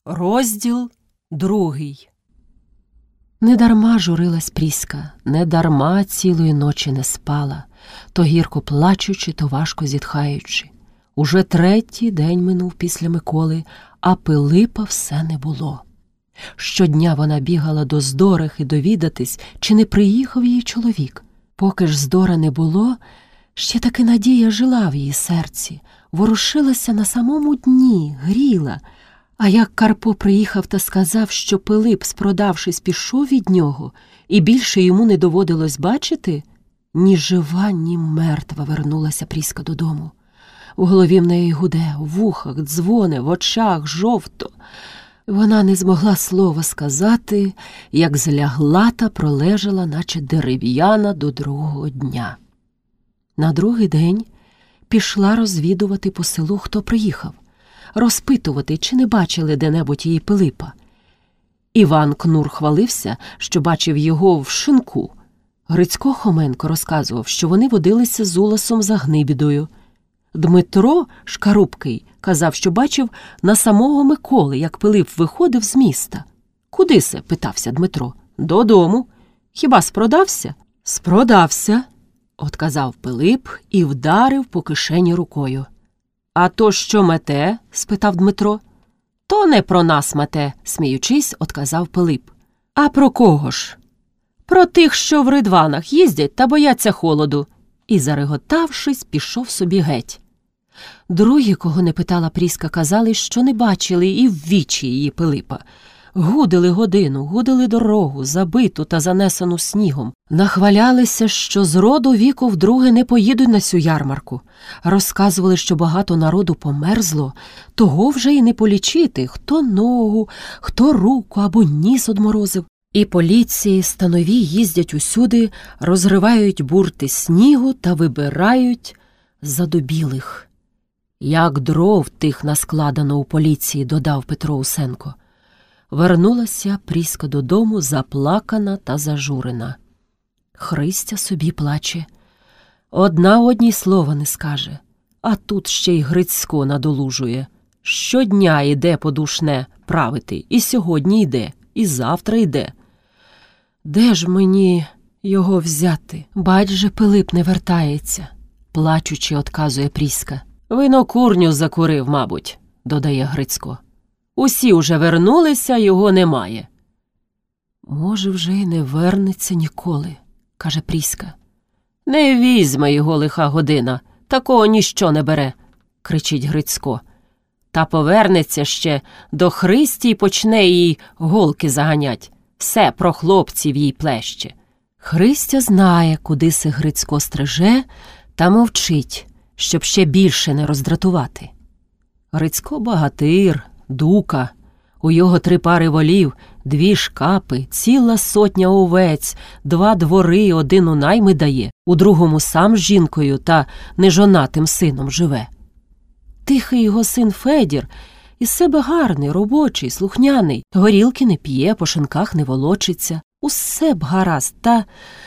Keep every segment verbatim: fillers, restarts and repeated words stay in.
Розділ другий. Недарма журилась Пріска, недарма цілої ночі не спала, то гірко плачучи, то важко зітхаючи. Уже третій день минув після Миколи, а Пилипа все не було. Щодня вона бігала до Здорихи довідатись, чи не приїхав її чоловік. Поки ж Здора не було, ще таки надія жила в її серці, ворушилася на самому дні, гріла. А як Карпо приїхав та сказав, що Пилип, спродавшись, пішов від нього, і більше йому не доводилось бачити, ні жива, ні мертва вернулася Пріска додому. У голові в неї гуде, в вухах дзвоне, в очах жовто. Вона не змогла слова сказати, як злягла та пролежала, наче дерев'яна, до другого дня. На другий день пішла розвідувати по селу, хто приїхав, розпитувати, чи не бачили де-небудь її Пилипа. Іван Кнур хвалився, що бачив його в шинку. Грицько Хоменко розказував, що вони водилися з Уласом за Гнибідою. Дмитро Шкарубкий казав, що бачив на самого Миколи, як Пилип виходив з міста. «Куди се?» – питався Дмитро. «Додому. Хіба спродався?» «Спродався», – отказав Пилип і вдарив по кишені рукою. «А то що мете?» – спитав Дмитро. «То не про нас мете», – сміючись, отказав Пилип. «А про кого ж?» «Про тих, що в ридванах їздять та бояться холоду». І, зареготавшись, пішов собі геть. Другі, кого не питала Пріска, казали, що не бачили і в вічі її Пилипа. Гудили годину, гудили дорогу, забиту та занесену снігом. Нахвалялися, що з роду віку вдруге не поїдуть на сю ярмарку. Розказували, що багато народу померзло, того вже й не полічити, хто ногу, хто руку або ніс одморозив. І поліції станові їздять усюди, розривають бурти снігу та вибирають задубілих. Як дров тих наскладено у поліції, додав Петро Усенко. Вернулася Пріска додому, заплакана та зажурена. Христя собі плаче. Одна одній слова не скаже, а тут ще й Грицько надолужує. Щодня йде подушне правити, і сьогодні йде, і завтра йде. Де ж мені його взяти? Бач же, Пилип не вертається, плачучи, отказує Пріска. Винокурню закурив, мабуть, додає Грицько. Усі уже вернулися, його немає. Може, вже й не вернеться ніколи, каже Пріска. Не візьме його лиха година, такого ніщо не бере, кричить Грицько. Та повернеться ще до Христі й почне їй голки заганять. Все про хлопців їй плеще. Христя знає, куди се Грицько стриже, та мовчить, щоб ще більше не роздратувати. Грицько багатир, дука, у його три пари волів, дві шкапи, ціла сотня овець, два двори, один у найми дає, у другому сам з жінкою та нежонатим сином живе. Тихий його син Федір із себе гарний, робочий, слухняний, горілки не п'є, по шинках не волочиться, усе б гаразд, та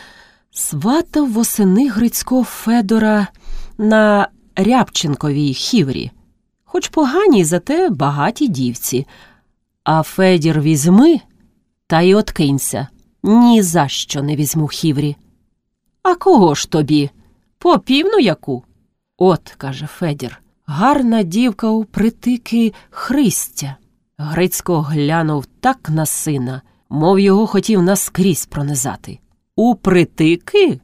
сватав восени Грицько Федора на Рябченковій хіврі. Хоч погані, зате багаті дівці. А Федір візьми, та й откинься. Ні за що не візьму хіврі. А кого ж тобі? Попівну яку? От, каже Федір, гарна дівка у притики Христя. Грицько глянув так на сина, мов його хотів наскрізь пронизати. У притики?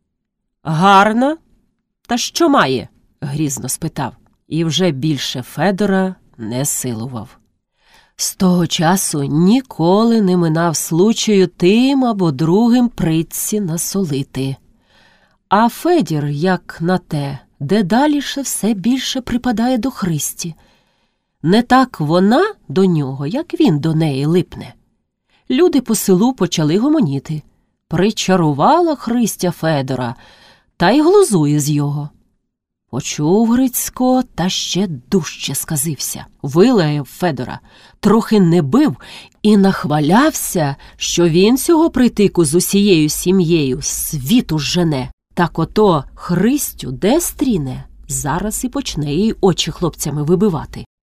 Гарна? Та що має? Грізно спитав. І вже більше Федора не силував. З того часу ніколи не минав случаю тим або другим притці насолити. А Федір, як на те, дедаліше все більше припадає до Христі. Не так вона до нього, як він до неї липне. Люди по селу почали гомоніти. Причарувала Христя Федора, та й глузує з його. Почув Грицько, та ще дужче сказився. Вилаяв Федора, трохи не бив і нахвалявся, що він цього притику з усією сім'єю світу жене. Так ото Христю де стріне, зараз і почне їй очі хлопцями вибивати.